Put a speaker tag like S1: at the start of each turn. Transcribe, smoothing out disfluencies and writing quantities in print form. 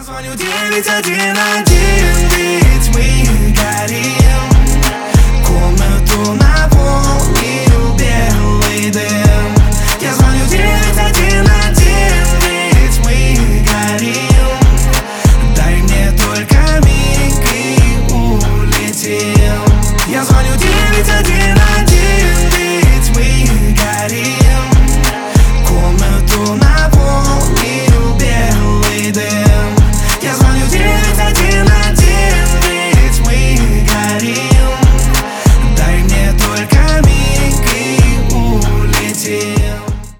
S1: Я звоню 911, ведь мы горим. Комнату наполнил белый дым. Я звоню 911, ведь мы горим. Дай мне только миг и улетим. Я звоню 911.